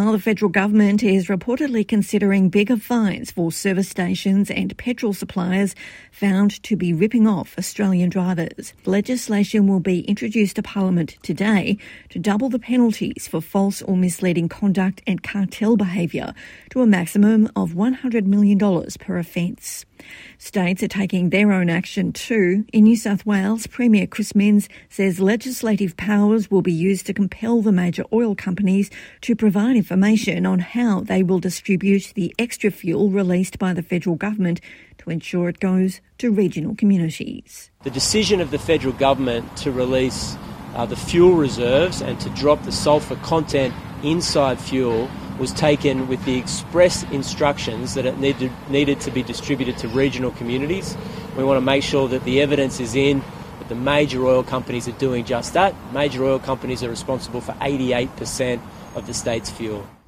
Meanwhile, the federal government is reportedly considering bigger fines for service stations and petrol suppliers found to be ripping off Australian drivers. Legislation will be introduced to Parliament today to double the penalties for false or misleading conduct and cartel behaviour to a maximum of $100 million per offence. States are taking their own action too. In New South Wales, Premier Chris Minns says legislative powers will be used to compel the major oil companies to provide information on how they will distribute the extra fuel released by the federal government to ensure it goes to regional communities. The decision of the federal government to release the fuel reserves and to drop the sulphur content inside fuel was taken with the express instructions that it needed to be distributed to regional communities. We want to make sure that the evidence is in, that the major oil companies are doing just that. Major oil companies are responsible for 88% of the state's fuel.